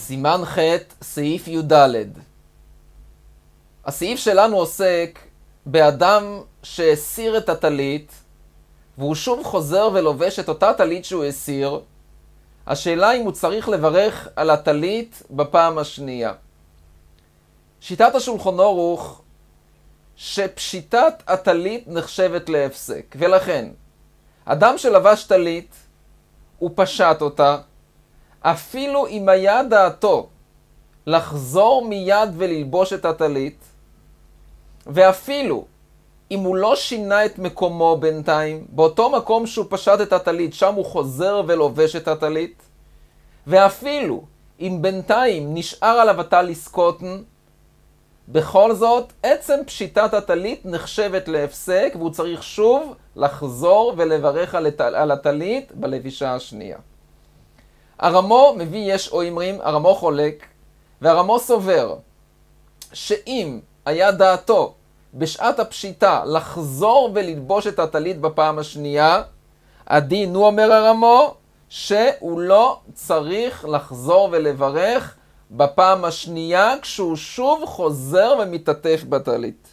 סימן ח' סעיף י"ד. הסעיף שלנו עוסק באדם שהסיר את הטלית, והוא שוב חוזר ולובש את אותה טלית שהוא הסיר. השאלה אם הוא צריך לברך על הטלית בפעם השנייה. שיטת השולחן ערוך שפשיטת הטלית נחשבת להפסק, ולכן אדם שלבש טלית, הוא פשט אותה, אפילו אם היה דעתו לחזור מיד וללבוש את הטלית, ואפילו אם הוא לא שינה את מקומו בינתיים, באותו מקום שהוא פשט את הטלית, שם הוא חוזר ולובש את הטלית, ואפילו אם בינתיים נשאר עליו הטליס קוטן, בכל זאת, עצם פשיטת הטלית נחשבת להפסק, והוא צריך שוב לחזור ולברך על הטלית בלבישה השנייה. הרמו מביא יש אומרים, הרמו חולק, והרמו סובר שאם היה דעתו בשעת הפשיטה לחזור וללבוש את הטלית בפעם השנייה, הדין הוא אומר הרמו שהוא לא צריך לחזור ולברך בפעם השנייה כשהוא שוב חוזר ומתעטף בטלית.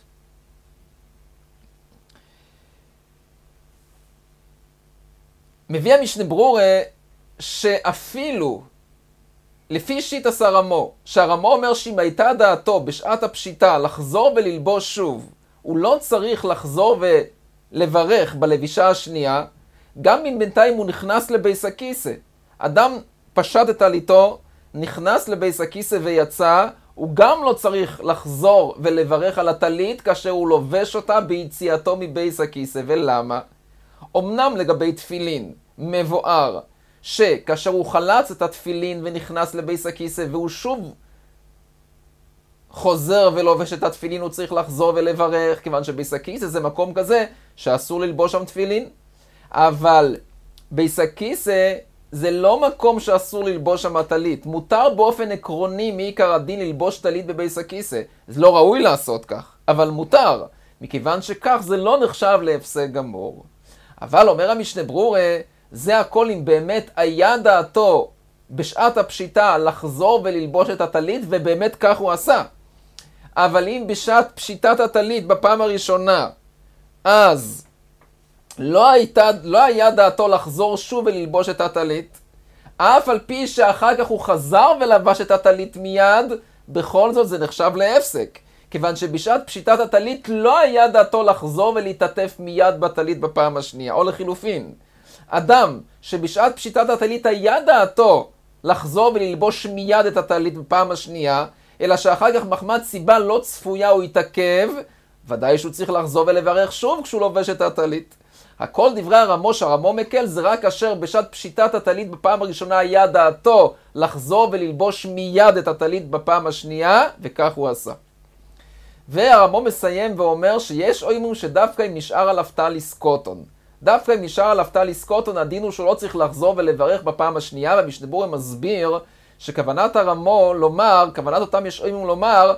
מביא המשנה ברורה שאפילו לפי שיטת הרמו, שהרמו אומר שאם הייתה דעתו בשעת הפשיטה לחזור וללבוש שוב, הוא לא צריך לחזור ולברך בלבישה השנייה, גם אם בינתיים הוא נכנס לבייס הכיסא. אדם פשט את טליתו, נכנס לבייס הכיסא ויצא, הוא גם לא צריך לחזור ולברך על הטלית כאשר הוא לובש אותה ביציאתו מבייס הכיסא. ולמה? אמנם לגבי תפילין מבואר שכאשר הוא חלץ את התפילין ונכנס לבייס הכיסא והוא שוב חוזר ולובש את התפילין, הוא צריך לחזור ולברך, כיוון שבייס הכיסא זה מקום כזה שאסור ללבוש שם תפילין. אבל בייס הכיסא זה לא מקום שאסור ללבוש שם טלית. מותר באופן עקרוני מעיקר הדין ללבוש טלית בבייס הכיסא. זה לא ראוי לעשות כך, אבל מותר. מכיוון שכך זה לא נחשב להפסק גמור. אבל אומר המשנה ברורה, זה הכל אם באמת היה דעתו בשעת הפשיטה לחזור וללבוש את הטלית, ובאמת כך הוא עשה. אבל אם בשעת פשיטת הטלית בפעם הראשונה, אז לא היה דעתו לחזור שוב וללבוש את הטלית, אף על פי שאחר כך הוא חזר ולבש את הטלית מיד, בכל זאת זה נחשב להפסק. כיוון שבשעת פשיטת הטלית לא היה דעתו לחזור ולהתעטף מיד בטלית בפעם השנייה. או לחילופין, אדם שבשעת פשיטת הטלית היה דעתו לחזור וללבוש מיד את הטלית בפעם השנייה, אלא שאחר כך מחמת סיבה לא צפויה הוא יתעכב, ודאי שהוא צריך לחזור ולברך שוב כשהוא לובש את הטלית. הכל דברי הרמו שהרמו מקל זה רק אשר בשעת פשיטת הטלית בפעם הראשונה היה דעתו לחזור וללבוש מיד את הטלית בפעם השנייה, וכך הוא עשה. והרמו מסיים ואומר שיש אומרים שדווקא אם נשאר עליו טליס קוטון, דווקא אם נשאר עליו טליס קוטון, הדין הוא שהוא לא צריך לחזור ולברך בפעם השנייה. והמשנה ברורה מסביר שכוונת הרמו לומר, כוונת אותם יש אומרים לומר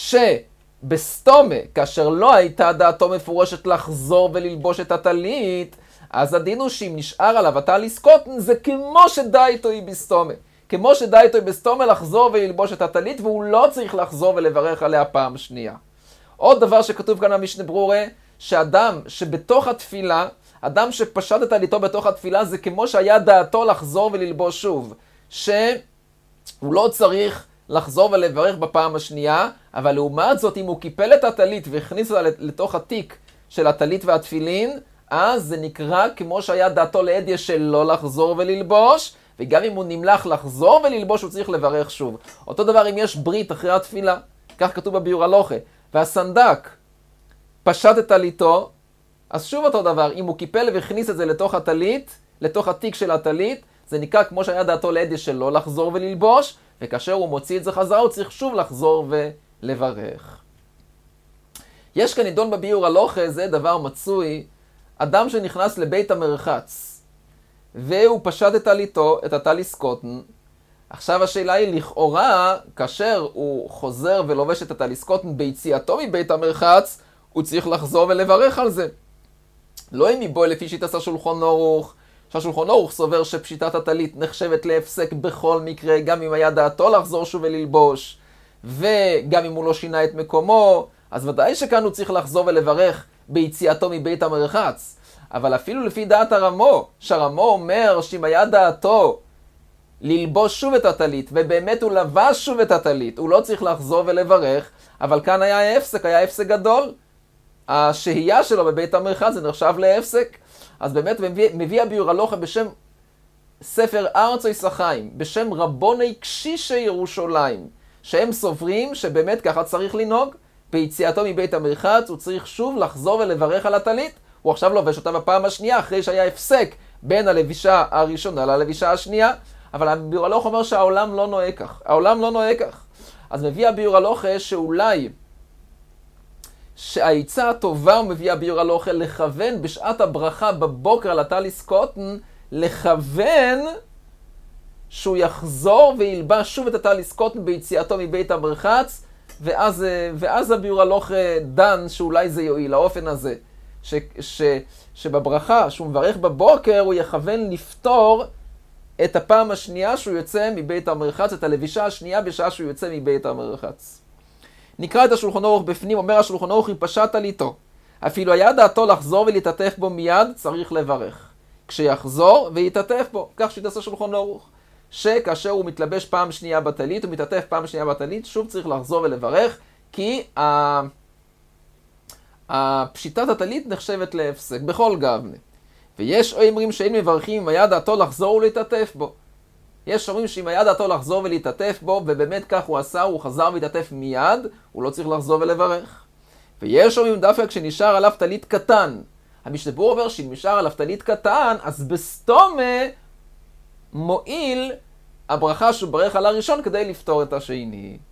שבסתומה, כאשר לא הייתה דעתו מפורשת לחזור וללבוש את הטלית, אז הדין הוא שאם נשאר עליו הטליס קוטון, זה כמו שדעתו היא בסתומה. כמו שדעתו היא בסתומה לחזור וללבוש את הטלית, והוא לא צריך לחזור ולברך עליה פעם שנייה. עוד דבר שכתוב כאן במשנה ברורה, שאדם שבתוך התפילה, אדם שפשט את טליתו בתוך התפילה, זה כמו שהיה דעתו לחזור וללבוש שוב. שהוא לא צריך לחזור ולברך בפעם השנייה, אבל לעומת זאת, אם הוא קיפל את הטלית והכניס אותה לתוך התיק של הטלית והתפילין, אז זה נקרא כמו שהיה דעתו לעדיה שלא לחזור וללבוש, וגם אם הוא נמלח לחזור וללבוש, הוא צריך לברך שוב. אותו דבר אם יש ברית אחרי התפילה, כך כתוב בביאור הלוכה, והסנדק פשט את טליתו, אז שוב אותו דבר, אם הוא קיפל והכניס את זה לתוך הטלית, לתוך התיק של הטלית, זה נקרא כמו שהיה דעתו לעדיה שלא לחזור וללבוש, וכאשר הוא מוציא את זה חזרה, הוא צריך שוב לחזור ולברך. יש כאן נידון בביאור הלוכה, זה דבר מצוי, אדם שנכנס לבית המרחץ, והוא פשט את טליתו, את הטליס קוטן. עכשיו השאלה היא, לכאורה, כאשר הוא חוזר ולובש את הטליס קוטן ביציאתו מבית המרחץ, הוא צריך לחזור ולברך על זה. לא אם מבוא לפי שיטת השולחן ערוך, שהשולחן ערוך סובר שפשיטת הטלית נחשבת להפסק בכל מקרה, גם אם היה דעתו לחזור שוב וללבוש, וגם אם הוא לא שינה את מקומו, אז ודאי שכאן הוא צריך לחזור ולברך ביציאתו מבית המרחץ. אבל אפילו לפי דעת הרמו, שהרמו אומר שאם היה דעתו ללבוש שוב את הטלית, ובאמת הוא לבש שוב את הטלית, הוא לא צריך לחזור ולברך, אבל כאן היה הפסק, היה הפסק גדול. השהייה שלו בבית המרחץ זה נחשב להפסק. אז באמת מביא הביאור הלוכה בשם ספר ארץ ישחיים, בשם רבוני קשישי ירושלים, שהם סוברים שבאמת ככה צריך לנהוג. ביציאתו מבית המרחץ הוא צריך שוב לחזור ולברך על הטלית. הוא עכשיו לובש אותה בפעם השנייה, אחרי שהיה הפסק בין הלבישה הראשונה ללבישה השנייה. אבל הביאור הלוכה אומר שהעולם לא נוהג כך. העולם לא נוהג כך. אז מביא הביאור הלוכה שאולי שהעצה הטובה הוא מביא הביאור הלוכה לכוון בשעת הברכה בבוקר על הטליס קוטן, לכוון שהוא יחזור וילבש שוב את הטליס קוטן ביציאתו מבית המרחץ, ואז הביאור הלוכה דן שאולי זה יועיל, האופן הזה, שבברכה שהוא מברך בבוקר הוא יכוון לפתור את הפעם השנייה שהוא יוצא מבית המרחץ, את הלבישה השנייה בשעה שהוא יוצא מבית המרחץ. נקרא את השולחן ערוך בפנים, אומר השולחן ערוך אם פשט טליתו, אפילו היה דעתו לחזור ולהתעטף בו מיד, צריך לברך. כשיחזור ויתעטף בו, כך שיטת השולחן ערוך. שכאשר הוא מתלבש פעם שנייה בטלית, הוא מתעטף פעם שנייה בטלית, שוב צריך לחזור ולברך, כי הפשיטת הטלית נחשבת להפסק בכל גבנה. ויש אומרים שאין מברכים אם היה דעתו לחזור ולהתעטף בו. יש אומרים שאם היה דעתו לחזור ולהתעטף בו, ובאמת כך הוא עשה, הוא חזר והתעטף מיד, הוא לא צריך לחזור ולברך. ויש אומרים דווקא כשנשאר עליו טלית קטן. המשנה ברורה אומר שאם נשאר עליו טלית קטן, אז בסתומה מועיל הברכה שהוא ברך על הראשון כדי לפתור את השני.